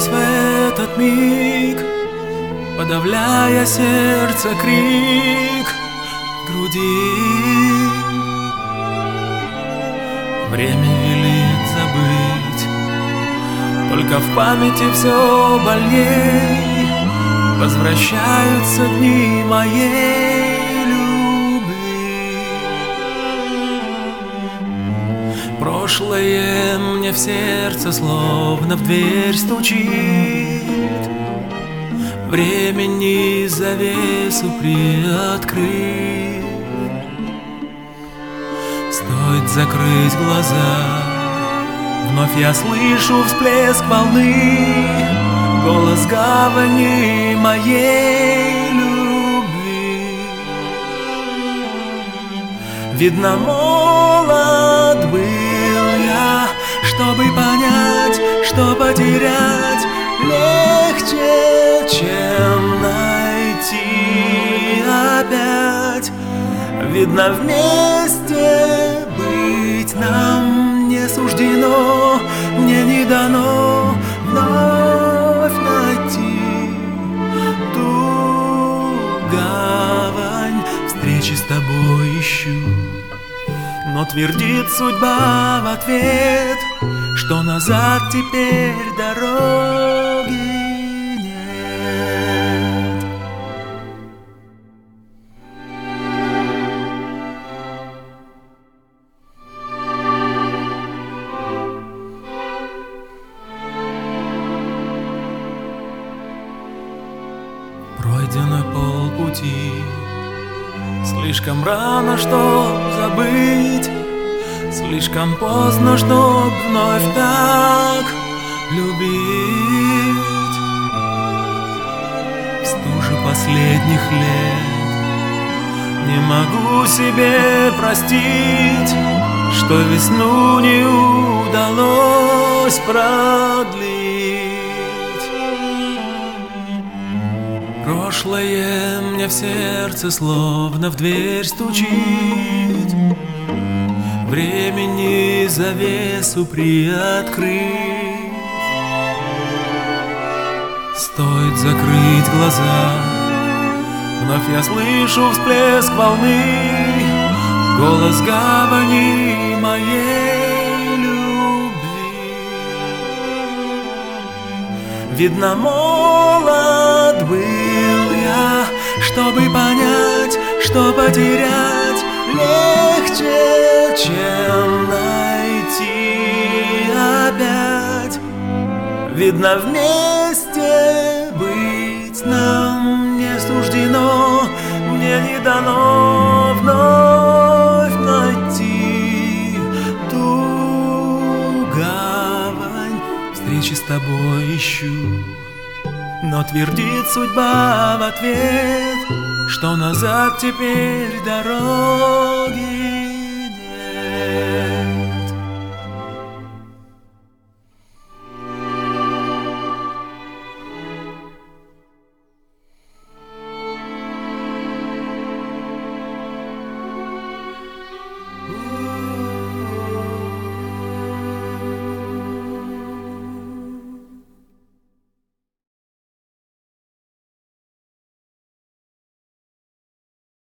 в этот миг, подавляя сердце крик в груди. Время велит забыть, только в памяти все больней возвращаются дни моей любви. Прошлое мне в сердце словно в дверь стучит, времени завесу приоткрыть. Стоит закрыть глаза, вновь я слышу всплеск волны, голос гавани моей любви. Видно, молод был я, чтобы понять, что потерять легче, чем найти опять. Видно, вместе быть нам не суждено, мне не дано вновь найти ту гавань. Встречи с тобой ищу, но твердит судьба в ответ, что назад теперь дороги нет. Пройдено полпути, слишком рано, чтоб забыть, слишком поздно, чтоб вновь так любить. В стуже последних лет не могу себе простить, что весну не удалось продлить. Прошлое мне в сердце словно в дверь стучит, времени завесу приоткрыть. Стоит закрыть глаза, вновь я слышу всплеск волны, голос гавани моей любви. Видно, молод был я, чтобы понять, что потерять легче, чем найти опять. Видно, вместе быть нам не суждено, мне не дано вновь найти ту гавань. Встречи с тобой ищу, но твердит судьба в ответ, что назад теперь дороги